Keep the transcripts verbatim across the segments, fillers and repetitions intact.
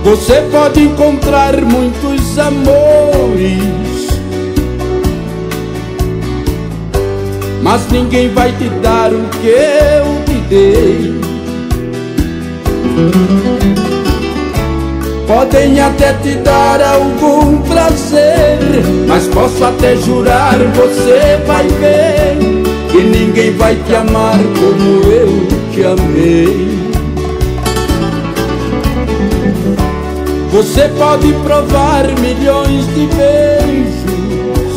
Você pode encontrar muitos amores, mas ninguém vai te dar o que eu te dei. Podem até te dar algum prazer, mas posso até jurar, você vai ver que ninguém vai te amar como eu te amei. Você pode provar milhões de beijos,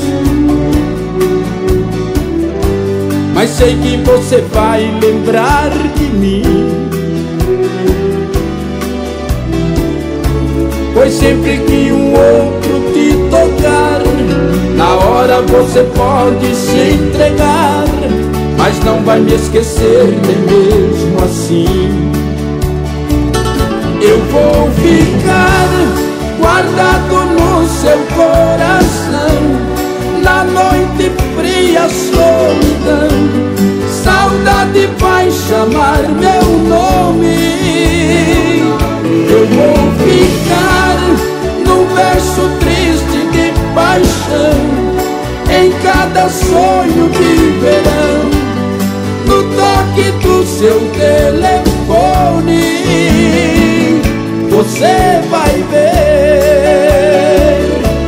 mas sei que você vai lembrar de mim. Pois sempre que um outro te tocar, na hora você pode se entregar, mas não vai me esquecer nem mesmo assim. Eu vou ficar guardado no seu coração, na noite fria, solidão. Saudade vai chamar meu nome. Eu vou ficar num verso triste de paixão, em cada sonho de verão, no toque do seu telefone. Você vai ver.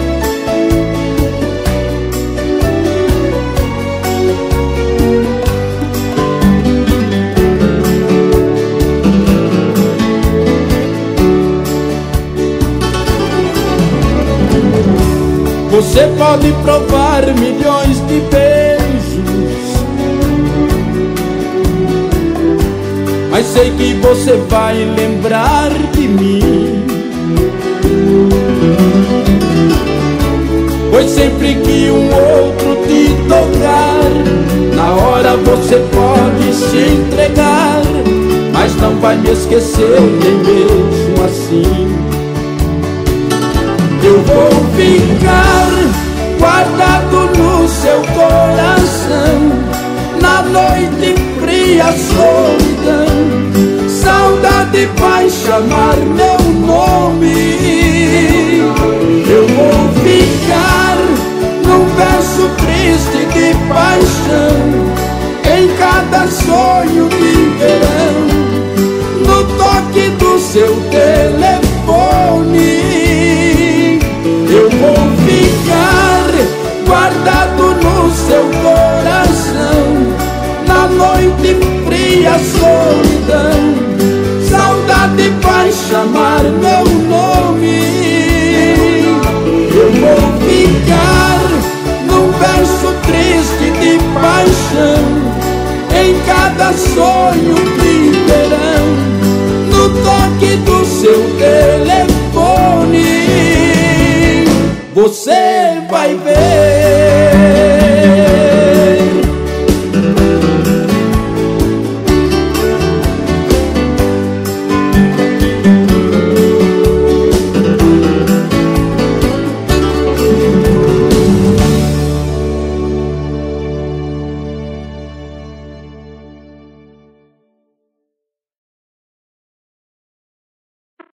Você pode provar milhões de beijos, mas sei que você vai lembrar de mim. Pois sempre que um outro te tocar, na hora você pode se entregar, mas não vai me esquecer nem mesmo assim. Eu vou ficar guardado no seu coração, na noite fria, solidão. Saudade vai chamar meu nome. Eu vou ficar num verso triste de paixão, em cada sonho de verão, no toque do seu telefone. Eu vou ficar guardado no seu coração, na noite fria, solidão. Saudade vai chamar meu nome. Eu vou ficar num verso triste de paixão, em cada sonho de verão, no toque do seu telefone. Você vai ver.